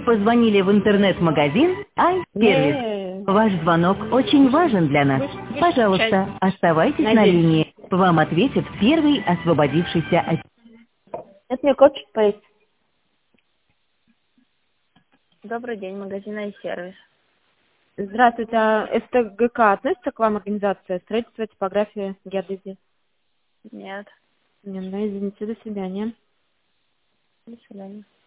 позвонили в интернет-магазин iService. Ваш звонок очень важен для нас. Пожалуйста, оставайтесь на линии. Вам ответит первый освободившийся ассистент. Это мне код поесть. Добрый день, магазин iService. Здравствуйте, а СТГК относится к вам организация строительства, типографии, геодезии? Нет. Нет, да, извините, до свидания. До свидания.